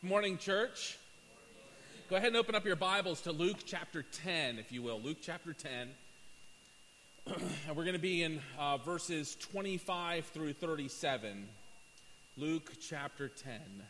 Morning, church. Go ahead and open up your Bibles to Luke chapter 10, if you will. Luke chapter 10. And we're going to be in verses 25 through 37. Luke chapter 10.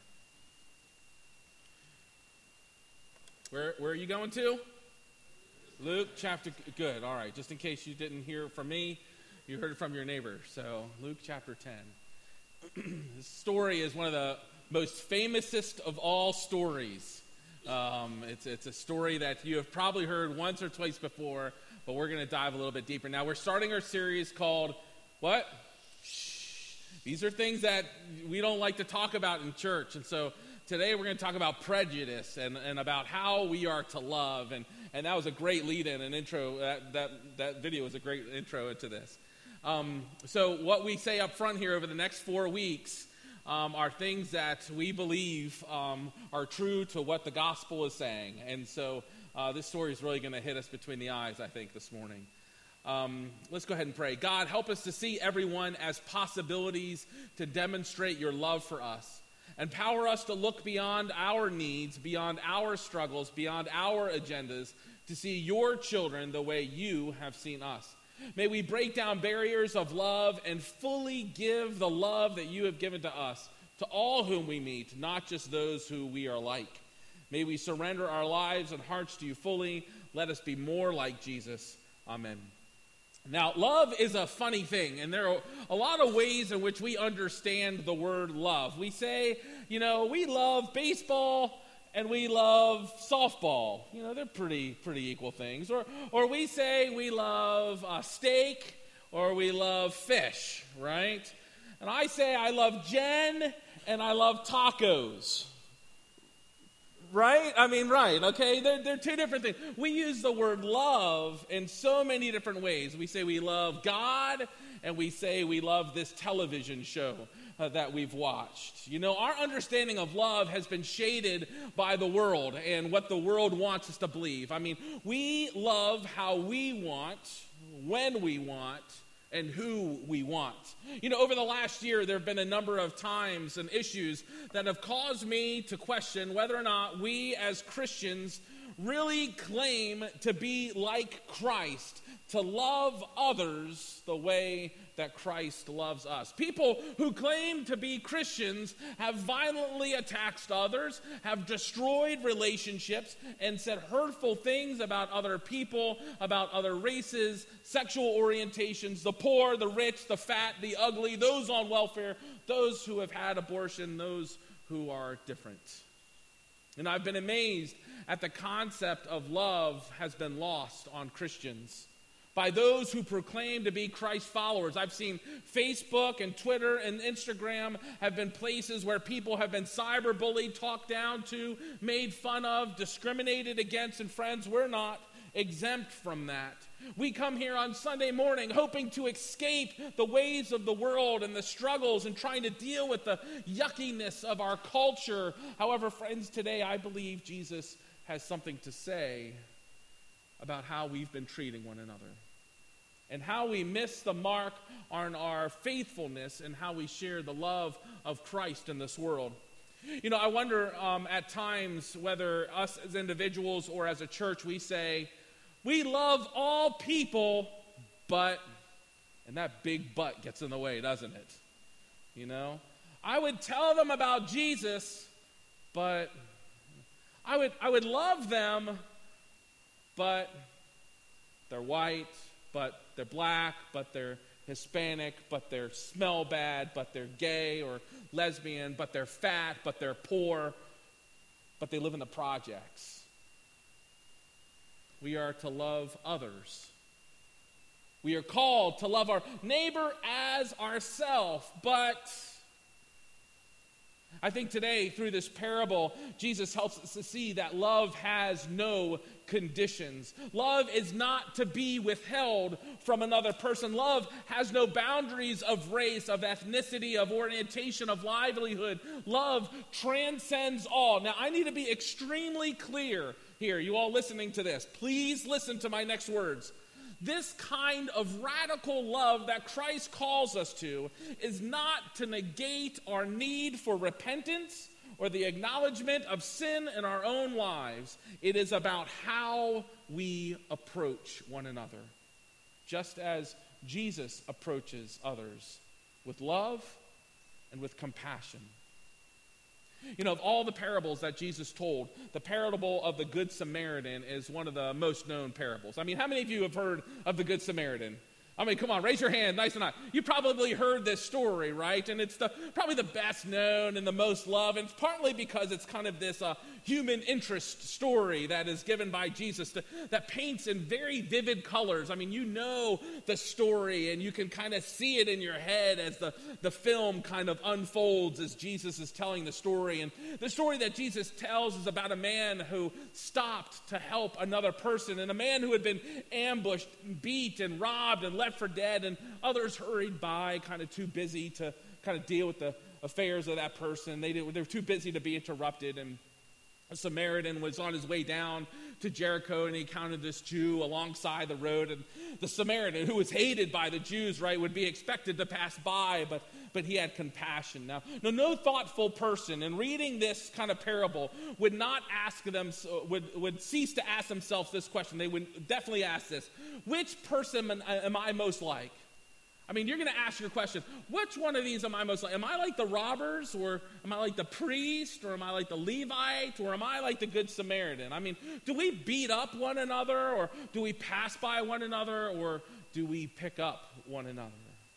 Where are you going to? Luke chapter... Good, all right. Just in case you didn't hear it from me, you heard it from your neighbor. So, Luke chapter 10. This story is one of the most famousest of all stories. It's a story that you have probably heard once or twice before, but we're going to dive a little bit deeper. Now, we're starting our series called, what? Shh. These are things that we don't like to talk about in church, and so today we're going to talk about prejudice and about how we are to love, and that was a great lead-in, an intro. That video was a great intro into this. So what we say up front here over the next 4 weeks are things that we believe are true to what the gospel is saying. And so this story is really going to hit us between the eyes, I think, this morning. Let's go ahead and pray. God, help us to see everyone as possibilities to demonstrate your love for us. Empower us to look beyond our needs, beyond our struggles, beyond our agendas, to see your children the way you have seen us. May we break down barriers of love and fully give the love that you have given to us, to all whom we meet, not just those who we are like. May we surrender our lives and hearts to you fully. Let us be more like Jesus. Amen. Now, love is a funny thing, and there are a lot of ways in which we understand the word love. We say, we love baseball and we love softball. They're pretty equal things. Or we say we love steak or we love fish, right? And I say I love Jen and I love tacos. Right? Right, okay? They're two different things. We use the word love in so many different ways. We say we love God, and we say we love this television show that we've watched. Our understanding of love has been shaded by the world and what the world wants us to believe. We love how we want, when we want, and who we want. Over the last year, there have been a number of times and issues that have caused me to question whether or not we as Christians really claim to be like Christ, to love others the way that Christ loves us. People who claim to be Christians have violently attacked others, have destroyed relationships, and said hurtful things about other people, about other races, sexual orientations, the poor, the rich, the fat, the ugly, those on welfare, those who have had abortion, those who are different. And I've been amazed at the concept of love has been lost on Christians by those who proclaim to be Christ followers. I've seen Facebook and Twitter and Instagram have been places where people have been cyberbullied, talked down to, made fun of, discriminated against, and friends, we're not exempt from that. We come here on Sunday morning hoping to escape the ways of the world and the struggles and trying to deal with the yuckiness of our culture. However, friends, today I believe Jesus has something to say about how we've been treating one another and how we miss the mark on our faithfulness and how we share the love of Christ in this world. I wonder at times whether us as individuals or as a church, we say, we love all people, but, and that big but gets in the way, doesn't it? I would tell them about Jesus, but I would love them, but they're white, but they're black, but they're Hispanic, but they smell bad, but they're gay or lesbian, but they're fat, but they're poor, but they live in the projects. We are to love others. We are called to love our neighbor as ourselves, but I think today, through this parable, Jesus helps us to see that love has no conditions. Love is not to be withheld from another person. Love has no boundaries of race, of ethnicity, of orientation, of livelihood. Love transcends all. Now, I need to be extremely clear here. You all listening to this, please listen to my next words. This kind of radical love that Christ calls us to is not to negate our need for repentance or the acknowledgement of sin in our own lives. It is about how we approach one another, just as Jesus approaches others with love and with compassion. You know, of all the parables that Jesus told, the parable of the Good Samaritan is one of the most known parables. I mean, how many of you have heard of the Good Samaritan? I mean, come on, raise your hand, nice and high. You probably heard this story, right? And it's probably the best known and the most loved. And it's partly because it's kind of this human interest story that is given by Jesus that paints in very vivid colors. I mean, you know the story and you can kind of see it in your head as the film kind of unfolds as Jesus is telling the story. And the story that Jesus tells is about a man who stopped to help another person, and a man who had been ambushed, beat, and robbed, and left for dead, and others hurried by, kind of too busy to kind of deal with the affairs of that person. They were too busy to be interrupted, and a Samaritan was on his way down to Jericho, and he encountered this Jew alongside the road, and the Samaritan, who was hated by the Jews, right, would be expected to pass by, but he had compassion. Now, no thoughtful person in reading this kind of parable would not ask them, would cease to ask themselves this question. They would definitely ask this: which person am I most like? I mean, you're going to ask your question, which one of these am I most like? Am I like the robbers, or am I like the priest, or am I like the Levite, or am I like the Good Samaritan? I mean, do we beat up one another, or do we pass by one another, or do we pick up one another?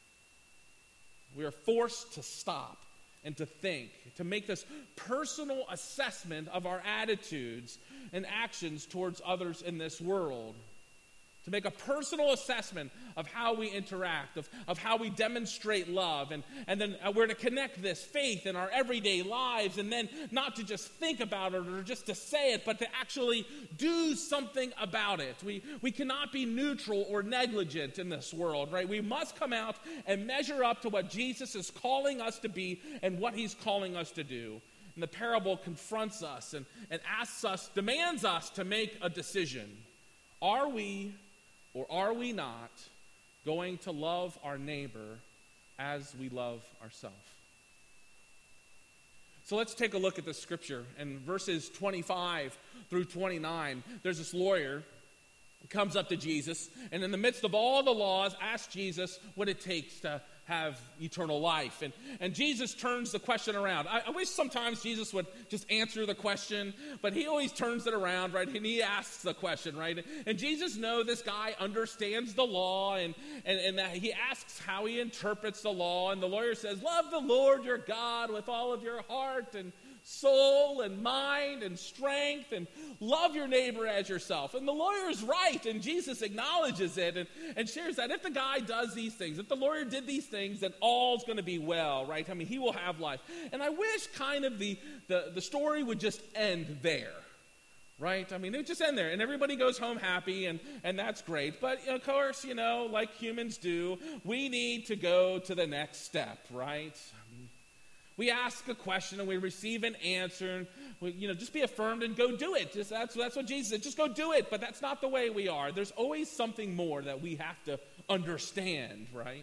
We are forced to stop and to think, to make this personal assessment of our attitudes and actions towards others in this world. To make a personal assessment of how we interact, of how we demonstrate love, and then we're to connect this faith in our everyday lives, and then not to just think about it or just to say it, but to actually do something about it. We cannot be neutral or negligent in this world, right? We must come out and measure up to what Jesus is calling us to be and what he's calling us to do. And the parable confronts us and asks us, demands us to make a decision. Are we, or are we not, going to love our neighbor as we love ourselves? So let's take a look at the scripture. In verses 25 through 29, there's this lawyer who comes up to Jesus, and in the midst of all the laws, asks Jesus what it takes to have eternal life. And Jesus turns the question around. I wish sometimes Jesus would just answer the question, but he always turns it around, right? And he asks the question, right? And Jesus knows this guy understands the law, and he asks how he interprets the law. And the lawyer says, love the Lord your God with all of your heart and soul and mind and strength, and love your neighbor as yourself. And the lawyer is right, and Jesus acknowledges it and shares that if the guy does these things, if the lawyer did these things, then all's going to be well, right? I mean, he will have life. And I wish kind of the story would just end there, right? I mean, it would just end there, and everybody goes home happy, and that's great. But, of course, like humans do, we need to go to the next step, right? We ask a question and we receive an answer, and we, just be affirmed and go do it. That's what Jesus said. Just go do it. But that's not the way we are. There's always something more that we have to understand, right?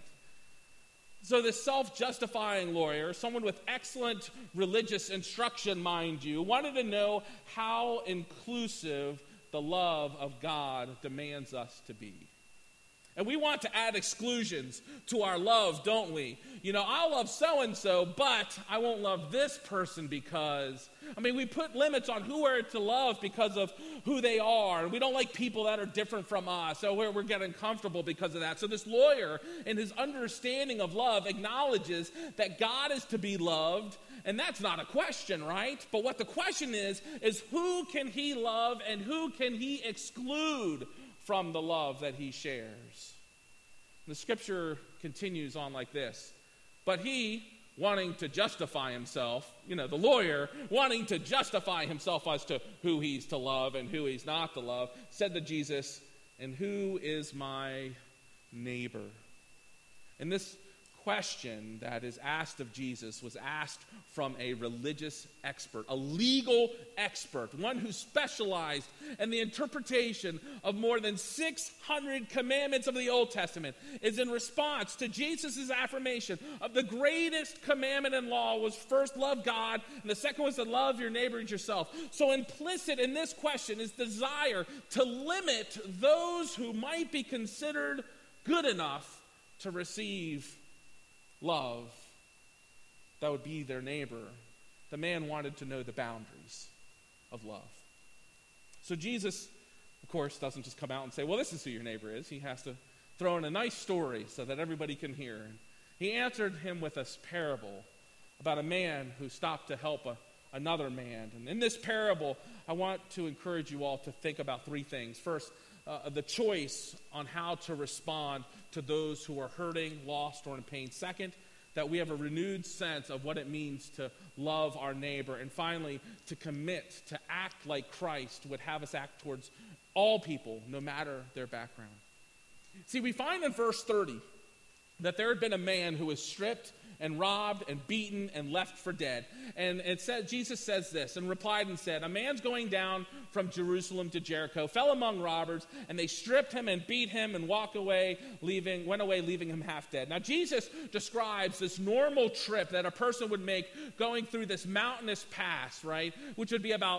So this self-justifying lawyer, someone with excellent religious instruction, mind you, wanted to know how inclusive the love of God demands us to be. And we want to add exclusions to our love, don't we? I'll love so-and-so, but I won't love this person because... we put limits on who we're to love because of who they are. And we don't like people that are different from us. So we're getting comfortable because of that. So this lawyer, in his understanding of love, acknowledges that God is to be loved. And that's not a question, right? But what the question is who can he love and who can he exclude from the love that he shares? The scripture continues on like this. But he, wanting to justify himself, the lawyer, wanting to justify himself as to who he's to love and who he's not to love, said to Jesus, and who is my neighbor? And this question that is asked of Jesus was asked from a religious expert, a legal expert, one who specialized in the interpretation of more than 600 commandments of the Old Testament. Is in response to Jesus' affirmation of the greatest commandment in law was first love God, and the second was to love your neighbor as yourself. So implicit in this question is desire to limit those who might be considered good enough to receive love that would be their neighbor. The man wanted to know the boundaries of love. So Jesus, of course, doesn't just come out and say, well, this is who your neighbor is. He has to throw in a nice story so that everybody can hear. And he answered him with a parable about a man who stopped to help another man. And in this parable, I want to encourage you all to think about three things. First, the choice on how to respond to those who are hurting, lost, or in pain. Second, that we have a renewed sense of what it means to love our neighbor. And finally, to commit to act like Christ would have us act towards all people, no matter their background. See, we find in verse 30 that there had been a man who was stripped and robbed and beaten and left for dead. And it said, Jesus says this, and replied and said, a man's going down from Jerusalem to Jericho, fell among robbers, and they stripped him and beat him and went away, leaving him half dead. Now, Jesus describes this normal trip that a person would make going through this mountainous pass, right, which would be about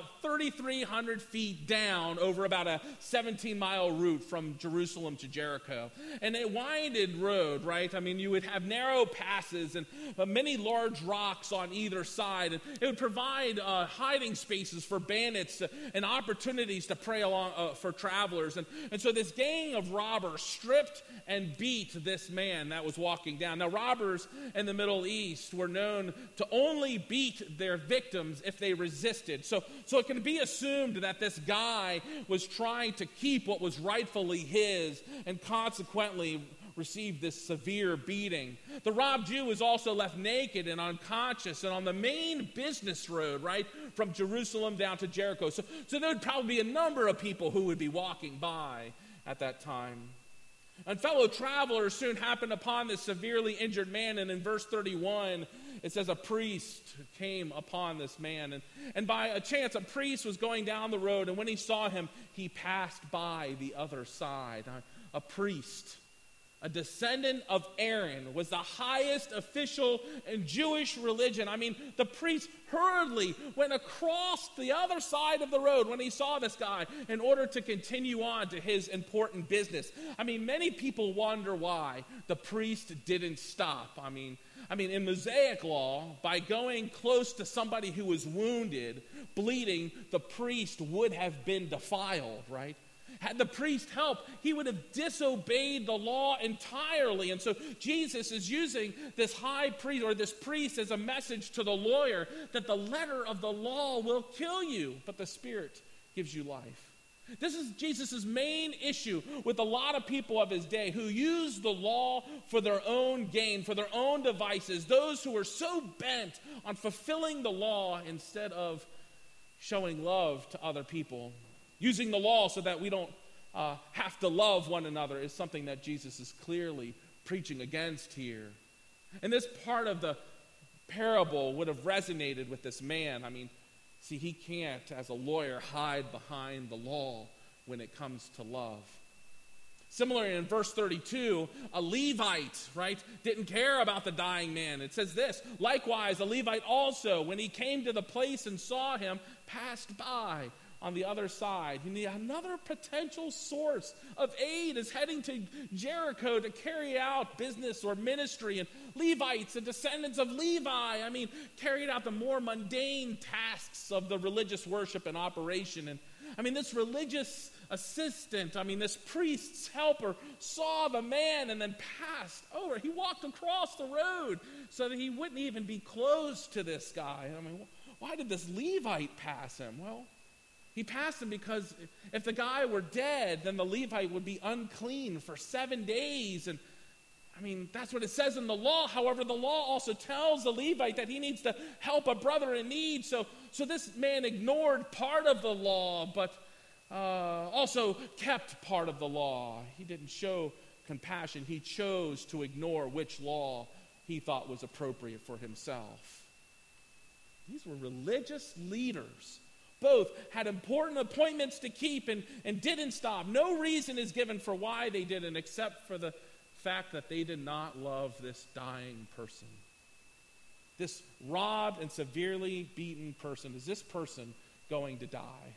3,300 feet down over about a 17-mile route from Jerusalem to Jericho. And a winded road, right? I mean, you would have narrow passes and many large rocks on either side. And it would provide hiding spaces for bandits and opportunities to prey along for travelers. And so this gang of robbers stripped and beat this man that was walking down. Now, robbers in the Middle East were known to only beat their victims if they resisted. So it can be assumed that this guy was trying to keep what was rightfully his and consequently received this severe beating. The robbed Jew was also left naked and unconscious and on the main business road, right, from Jerusalem down to Jericho. So there would probably be a number of people who would be walking by at that time. And fellow travelers soon happened upon this severely injured man, and in verse 31, it says a priest came upon this man. And by a chance, a priest was going down the road, and when he saw him, he passed by the other side. A priest, a descendant of Aaron, was the highest official in Jewish religion. I mean, the priest hurriedly went across the other side of the road when he saw this guy in order to continue on to his important business. I mean, many people wonder why the priest didn't stop. I mean, in Mosaic law, by going close to somebody who was wounded, bleeding, the priest would have been defiled, right? Had the priest helped, he would have disobeyed the law entirely. And so Jesus is using this high priest or this priest as a message to the lawyer that the letter of the law will kill you, but the Spirit gives you life. This is Jesus' main issue with a lot of people of his day who use the law for their own gain, for their own devices, those who are so bent on fulfilling the law instead of showing love to other people. Using the law so that we don't have to love one another is something that Jesus is clearly preaching against here. And this part of the parable would have resonated with this man. I mean, see, he can't, as a lawyer, hide behind the law when it comes to love. Similarly, in verse 32, a Levite, right, didn't care about the dying man. It says this, likewise, a Levite also, when he came to the place and saw him, passed by on the other side. Another potential source of aid is heading to Jericho to carry out business or ministry. And Levites, the descendants of Levi, carried out the more mundane tasks of the religious worship and operation. And this religious assistant, this priest's helper saw the man and then passed over. He walked across the road so that he wouldn't even be close to this guy. Why did this Levite pass him? Well, he passed him because if the guy were dead, then the Levite would be unclean for 7 days. And that's what it says in the law. However, the law also tells the Levite that he needs to help a brother in need. So this man ignored part of the law, but also kept part of the law. He didn't show compassion. He chose to ignore which law he thought was appropriate for himself. These were religious leaders. Both had important appointments to keep and didn't stop. No reason is given for why they didn't, except for the fact that they did not love this dying person. This robbed and severely beaten person. Is this person going to die?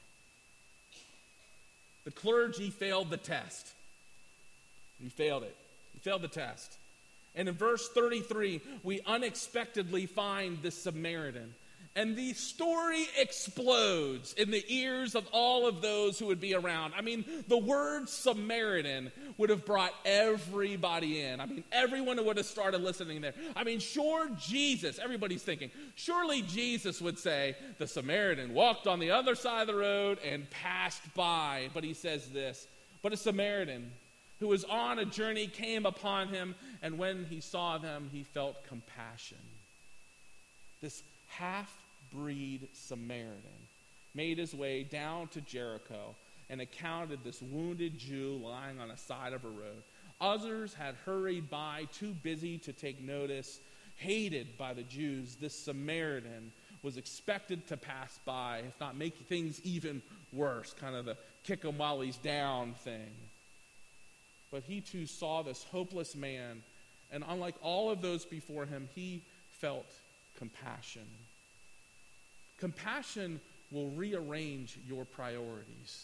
The clergy failed the test. He failed it. He failed the test. And in verse 33, we unexpectedly find this Samaritan. And the story explodes in the ears of all of those who would be around. I mean, the word Samaritan would have brought everybody in. I mean, everyone would have started listening there. I mean, sure, Jesus, everybody's thinking, surely Jesus would say, the Samaritan walked on the other side of the road and passed by. But he says this, but a Samaritan who was on a journey came upon him, and when he saw them, he felt compassion. This half-breed Samaritan made his way down to Jericho and encountered this wounded Jew lying on a side of a road. Others had hurried by, too busy to take notice. Hated by the Jews, this Samaritan was expected to pass by, if not make things even worse, kind of the kick him while he's down thing. But he too saw this hopeless man, and unlike all of those before him, he felt compassion. Compassion will rearrange your priorities.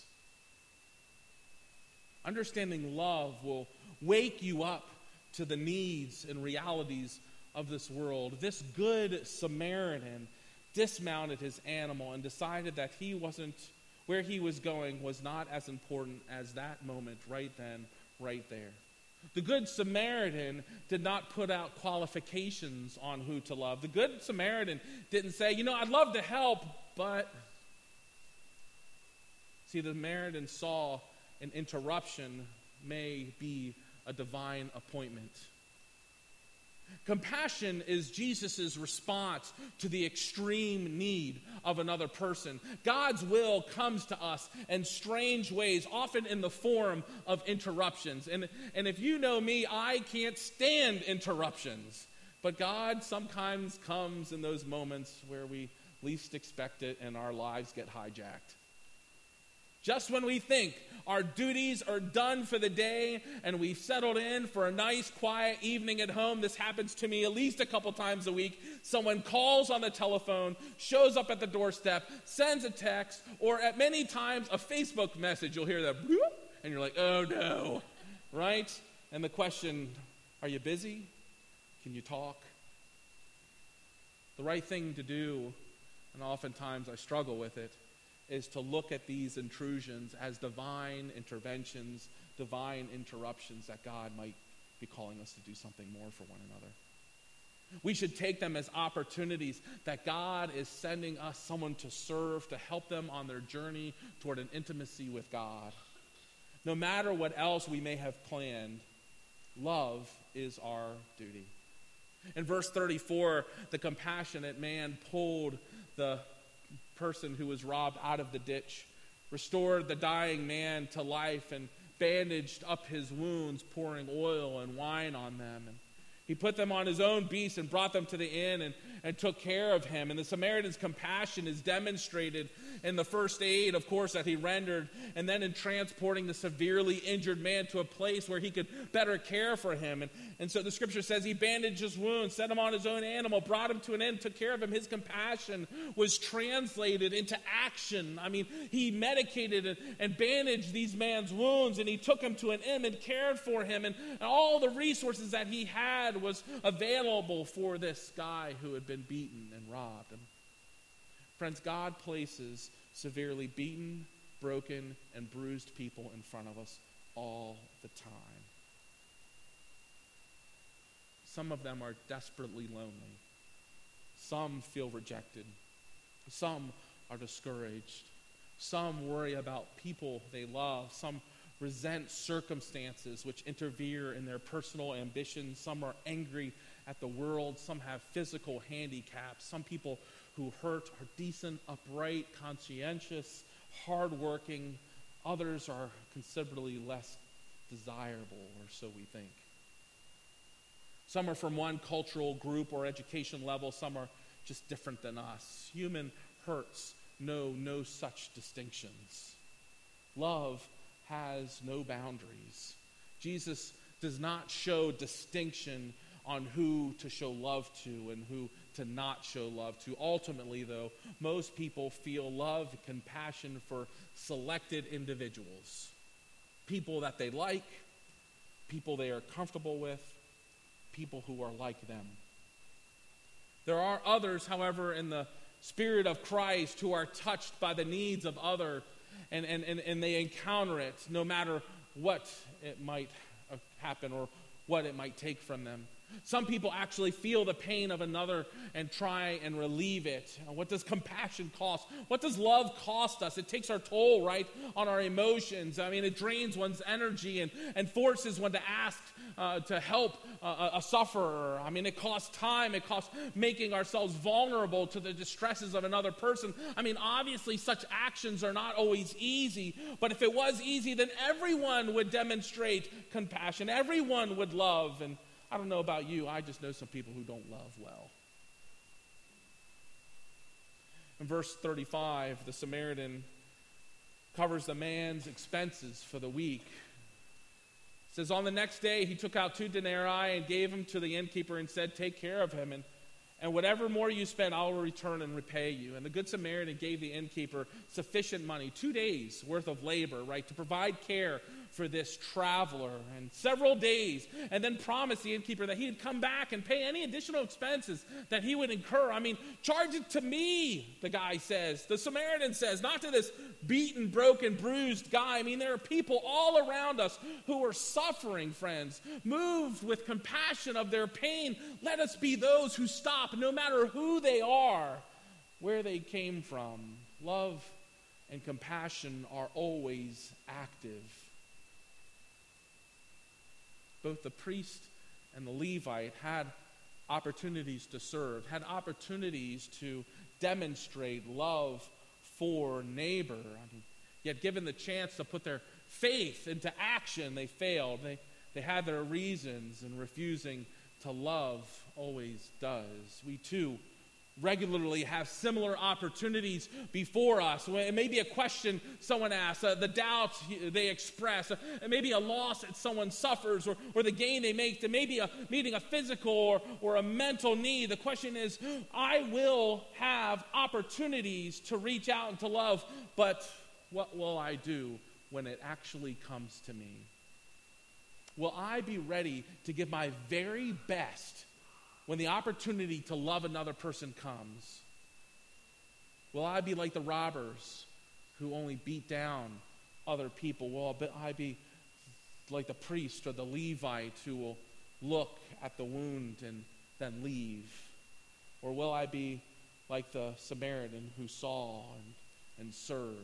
Understanding love will wake you up to the needs and realities of this world. This good Samaritan dismounted his animal and decided that where he was going was not as important as that moment right then, right there. The Good Samaritan did not put out qualifications on who to love. The Good Samaritan didn't say, I'd love to help, but... See, the Samaritan saw an interruption may be a divine appointment. Compassion is Jesus' response to the extreme need of another person. God's will comes to us in strange ways, often in the form of interruptions. And if you know me, I can't stand interruptions. But God sometimes comes in those moments where we least expect it and our lives get hijacked. Just when we think our duties are done for the day and we've settled in for a nice, quiet evening at home, this happens to me at least a couple times a week. Someone calls on the telephone, shows up at the doorstep, sends a text, or at many times a Facebook message. You'll hear that, and you're like, oh no, right? And the question, are you busy? Can you talk? The right thing to do, and oftentimes I struggle with it, is to look at these intrusions as divine interventions, divine interruptions that God might be calling us to do something more for one another. We should take them as opportunities that God is sending us someone to serve, to help them on their journey toward an intimacy with God. No matter what else we may have planned, love is our duty. In verse 34, the compassionate man pulled the person who was robbed out of the ditch, restored the dying man to life, and bandaged up his wounds, pouring oil and wine on them. And he put them on his own beast and brought them to the inn and took care of him. And the Samaritan's compassion is demonstrated in the first aid, of course, that he rendered, and then in transporting the severely injured man to a place where he could better care for him. And so the scripture says he bandaged his wounds, set him on his own animal, brought him to an inn, took care of him. His compassion was translated into action. I mean, he medicated and bandaged these man's wounds, and he took him to an inn and cared for him, and all the resources that he had was available for this guy who had been beaten and robbed. And friends, God places severely beaten, broken, and bruised people in front of us all the time. Some of them are desperately lonely. Some feel rejected. Some are discouraged. Some worry about people they love. Some resent circumstances which interfere in their personal ambitions. Some are angry at the world. Some have physical handicaps. Some people who hurt are decent, upright, conscientious, hardworking. Others are considerably less desirable, or so we think. Some are from one cultural group or education level. Some are just different than us. Human hurts know no such distinctions. Love has no boundaries. Jesus does not show distinction on who to show love to and who to not show love to. Ultimately, though, most people feel love and compassion for selected individuals. People that they like, people they are comfortable with, people who are like them. There are others, however, in the Spirit of Christ who are touched by the needs of others, and they encounter it no matter what it might happen or what it might take from them. Some people actually feel the pain of another and try and relieve it. What does compassion cost? What does love cost us? It takes our toll, right, on our emotions. I mean, it drains one's energy and forces one to ask to help a sufferer. I mean, it costs time. It costs making ourselves vulnerable to the distresses of another person. I mean, obviously, such actions are not always easy, but if it was easy, then everyone would demonstrate compassion. Everyone would love. And I don't know about you, I just know some people who don't love well. In verse 35, the Samaritan covers the man's expenses for the week. It says, on the next day he took out 2 denarii and gave them to the innkeeper and said, take care of him, and whatever more you spend, I will return and repay you. And the good Samaritan gave the innkeeper sufficient money, 2 days' worth of labor, right, to provide care for this traveler, and several days, and then promised the innkeeper that he'd come back and pay any additional expenses that he would incur. I mean, charge it to me, the guy says. The Samaritan says, not to this beaten, broken, bruised guy. I mean, there are people all around us who are suffering, friends. Moved with compassion of their pain, let us be those who stop, no matter who they are, where they came from. Love and compassion are always active. Both the priest and the Levite had opportunities to serve, had opportunities to demonstrate love for neighbor. I mean, yet given the chance to put their faith into action, they failed. They had their reasons, and refusing to love always does. We too regularly have similar opportunities before us. It may be a question someone asks, the doubts they express, it may be a loss that someone suffers, or the gain they make. It may be meeting a physical or a mental need. The question is, I will have opportunities to reach out and to love, but what will I do when it actually comes to me? Will I be ready to give my very best when the opportunity to love another person comes? Will I be like the robbers who only beat down other people? Will I be like the priest or the Levite who will look at the wound and then leave? Or will I be like the Samaritan who saw and served?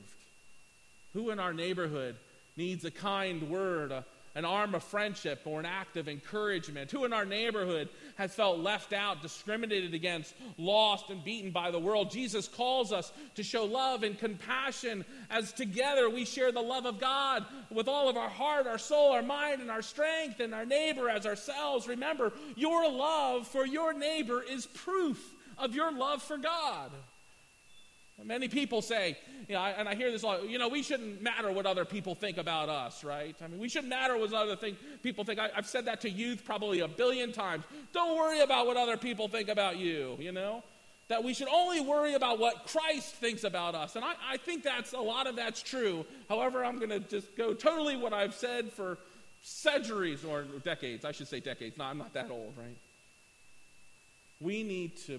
Who in our neighborhood needs a kind word, an arm of friendship, or an act of encouragement? Who in our neighborhood has felt left out, discriminated against, lost, and beaten by the world? Jesus calls us to show love and compassion as together we share the love of God with all of our heart, our soul, our mind, and our strength, and our neighbor as ourselves. Remember, your love for your neighbor is proof of your love for God. Many people say, and I hear this a lot, we shouldn't matter what other people think about us, right? I mean, we shouldn't matter what other people think. I've said that to youth probably a billion times. Don't worry about what other people think about you, That we should only worry about what Christ thinks about us. And I think a lot of that's true. However, I'm going to just go totally what I've said for centuries or decades. I should say decades. No, I'm not that old, right? We need to.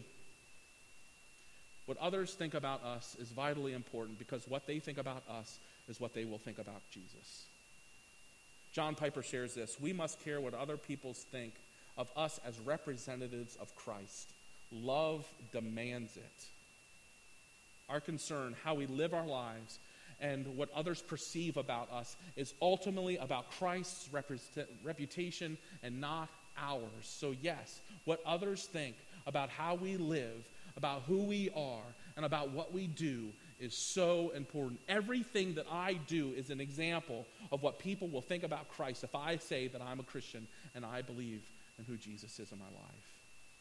What others think about us is vitally important, because what they think about us is what they will think about Jesus. John Piper shares this: we must care what other people think of us as representatives of Christ. Love demands it. Our concern, how we live our lives, and what others perceive about us is ultimately about Christ's reputation and not ours. So yes, what others think about how we live, about who we are, and about what we do is so important. Everything that I do is an example of what people will think about Christ if I say that I'm a Christian and I believe and who Jesus is in my life.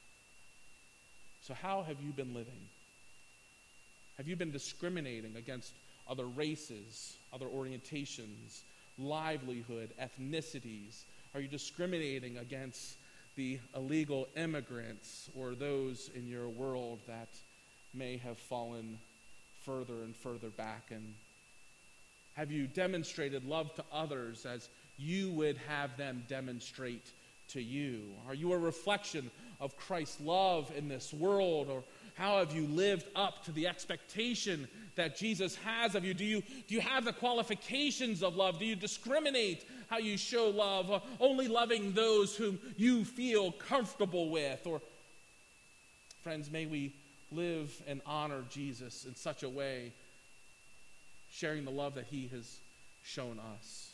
So how have you been living? Have you been discriminating against other races, other orientations, livelihood, ethnicities? Are you discriminating against the illegal immigrants or those in your world that may have fallen further and further back? And have you demonstrated love to others as you would have them demonstrate to you? Are you a reflection of Christ's love in this world? Or how have you lived up to the expectation that Jesus has of you? Do you have the qualifications of love? Do you discriminate how you show love? Only loving those whom you feel comfortable with? Or, friends, may we live and honor Jesus in such a way, sharing the love that he has shown us.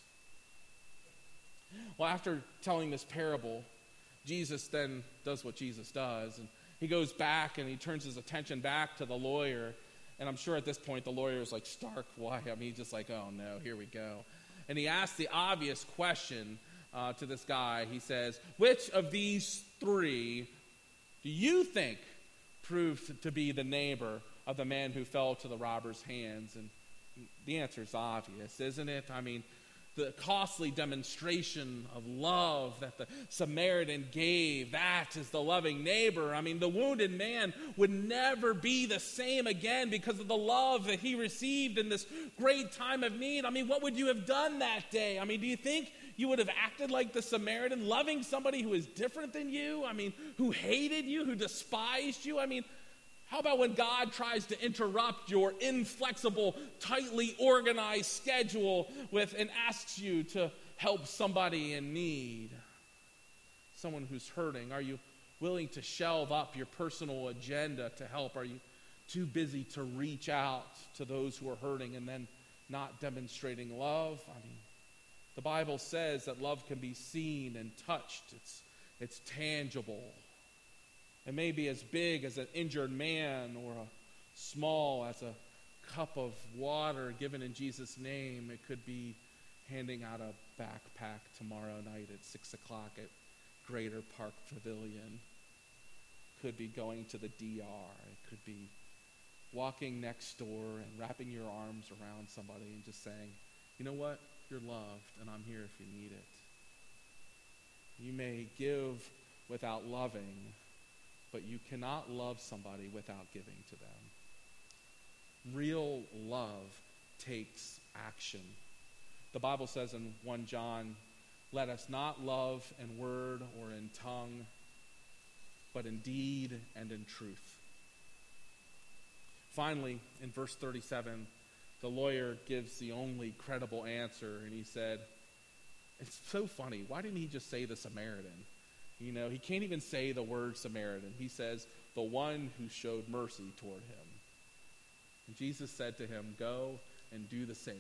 Well, after telling this parable, Jesus then does what Jesus does, and he goes back and he turns his attention back to the lawyer. And I'm sure at this point the lawyer is like stark white. I mean, he's just like, oh no, here we go. And he asks the obvious question to this guy. He says, which of these three do you think proved to be the neighbor of the man who fell to the robber's hands? And the answer is obvious, isn't it? I mean, the costly demonstration of love that the Samaritan gave, that is the loving neighbor. I mean, the wounded man would never be the same again because of the love that he received in this great time of need. I mean, what would you have done that day? I mean, do you think you would have acted like the Samaritan, loving somebody who is different than you? I mean, who hated you, who despised you? I mean, how about when God tries to interrupt your inflexible, tightly organized schedule and asks you to help somebody in need, someone who's hurting? Are you willing to shelve up your personal agenda to help? Are you too busy to reach out to those who are hurting and then not demonstrating love? I mean, the Bible says that love can be seen and touched. It's tangible. It may be as big as an injured man or as small as a cup of water given in Jesus' name. It could be handing out a backpack tomorrow night at 6 o'clock at Greater Park Pavilion. It could be going to the DR. It could be walking next door and wrapping your arms around somebody and just saying, you know what? You're loved and I'm here if you need it. You may give without loving, but you cannot love somebody without giving to them. Real love takes action. The Bible says in 1 John, let us not love in word or in tongue, but in deed and in truth. Finally, in verse 37, the lawyer gives the only credible answer, and he said, it's so funny, why didn't he just say the Samaritan? You know, he can't even say the word Samaritan. He says, the one who showed mercy toward him. And Jesus said to him, go and do the same.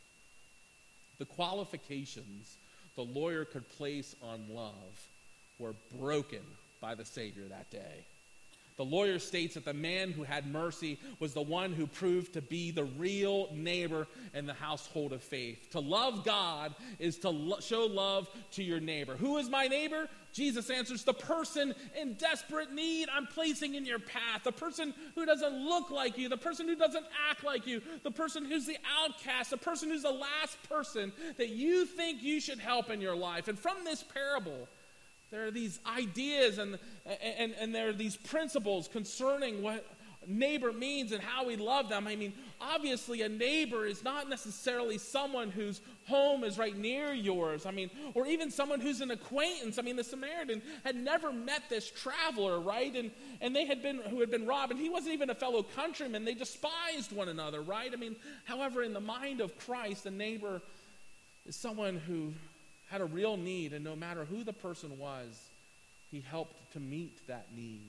The qualifications the lawyer could place on love were broken by the Savior that day. The lawyer states that the man who had mercy was the one who proved to be the real neighbor in the household of faith. To love God is to show love to your neighbor. Who is my neighbor? Jesus answers, the person in desperate need I'm placing in your path. The person who doesn't look like you. The person who doesn't act like you. The person who's the outcast. The person who's the last person that you think you should help in your life. And from this parable, there are these ideas and there are these principles concerning what neighbor means and how we love them. I mean, obviously a neighbor is not necessarily someone whose home is right near yours. I mean, or even someone who's an acquaintance. I mean, the Samaritan had never met this traveler, right? And they had been robbed, and he wasn't even a fellow countryman. They despised one another, right? I mean, however, in the mind of Christ, a neighbor is someone who had a real need, and no matter who the person was, he helped to meet that need.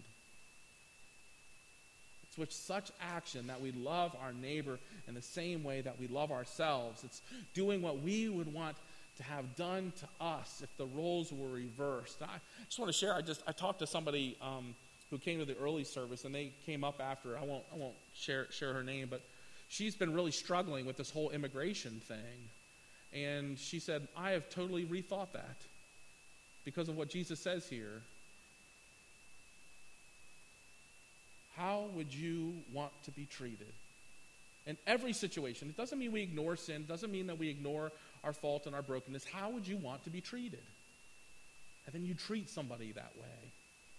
It's with such action that we love our neighbor in the same way that we love ourselves. It's doing what we would want to have done to us if the roles were reversed. I just want to share, I talked to somebody who came to the early service, and they came up after. I won't share her name, but she's been really struggling with this whole immigration thing. And she said, I have totally rethought that. because of what Jesus says here, how would you want to be treated? In every situation. It doesn't mean we ignore sin. It doesn't mean that we ignore our fault and our brokenness. How would you want to be treated? And then you treat somebody that way.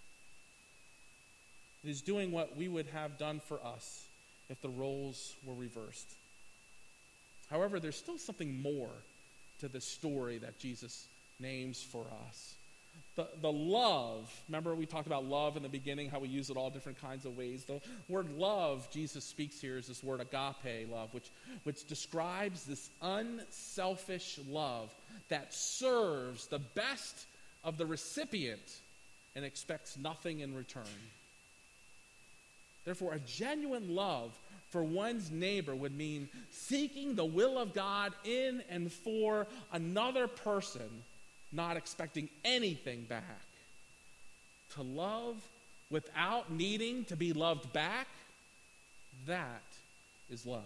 It is doing what we would have done for us if the roles were reversed. However, there's still something more to the story that Jesus names for us. The love, remember we talked about love in the beginning, how we use it all different kinds of ways. The word love Jesus speaks here is this word agape love, which describes this unselfish love that serves the best of the recipient and expects nothing in return. Therefore, a genuine love for one's neighbor would mean seeking the will of God in and for another person, not expecting anything back. To love without needing to be loved back, that is love.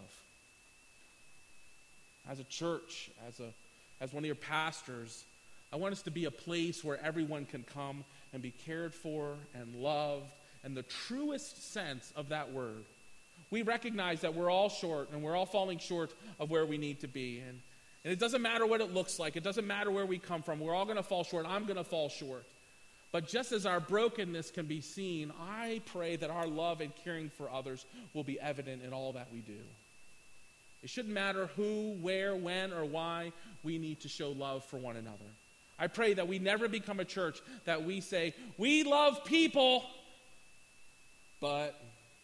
As a church, as one of your pastors, I want us to be a place where everyone can come and be cared for and loved in the truest sense of that word. We recognize that we're all short and we're all falling short of where we need to be. And it doesn't matter what it looks like. It doesn't matter where we come from. We're all going to fall short. I'm going to fall short. But just as our brokenness can be seen, I pray that our love and caring for others will be evident in all that we do. It shouldn't matter who, where, when, or why we need to show love for one another. I pray that we never become a church that we say, we love people, but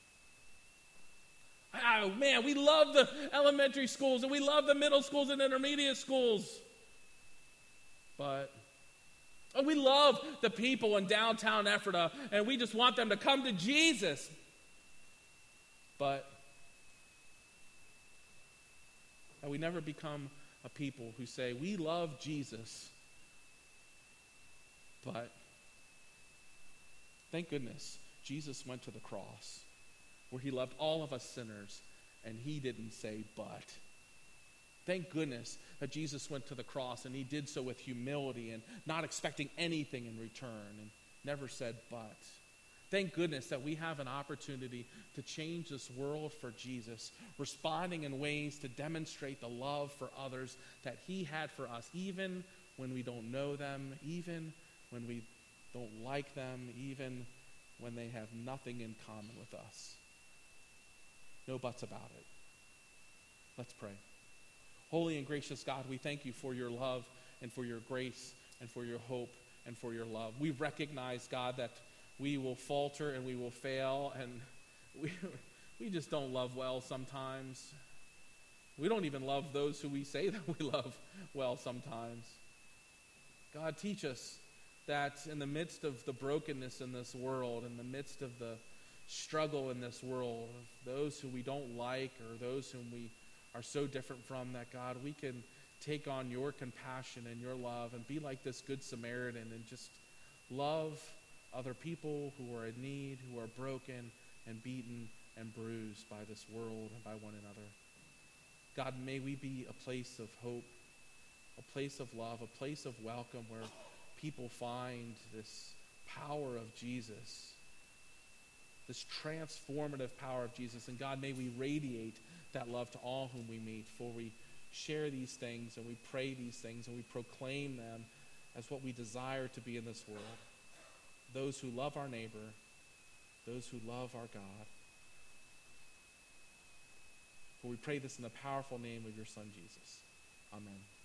oh man, we love the elementary schools and we love the middle schools and intermediate schools. But we love the people in downtown Ephrata and we just want them to come to Jesus. But we never become a people who say, we love Jesus. But thank goodness Jesus went to the cross where he loved all of us sinners, and he didn't say, but. Thank goodness that Jesus went to the cross, and he did so with humility and not expecting anything in return, and never said, but. Thank goodness that we have an opportunity to change this world for Jesus, responding in ways to demonstrate the love for others that he had for us, even when we don't know them, even when we don't like them, even when they have nothing in common with us. No buts about it. Let's pray. Holy and gracious God, we thank you for your love and for your grace and for your hope and for your love. We recognize, God, that we will falter and we will fail, and we just don't love well sometimes. We don't even love those who we say that we love well sometimes. God, teach us that in the midst of the brokenness in this world, in the midst of the struggle in this world, those who we don't like or those whom we are so different from, that God, we can take on your compassion and your love and be like this good Samaritan and just love other people who are in need, who are broken and beaten and bruised by this world and by one another. God, may we be a place of hope, a place of love, a place of welcome where people find this power of Jesus, this transformative power of Jesus. And God, may we radiate that love to all whom we meet, for we share these things and we pray these things and we proclaim them as what we desire to be in this world. Those who love our neighbor, those who love our God. For we pray this in the powerful name of your Son, Jesus. Amen.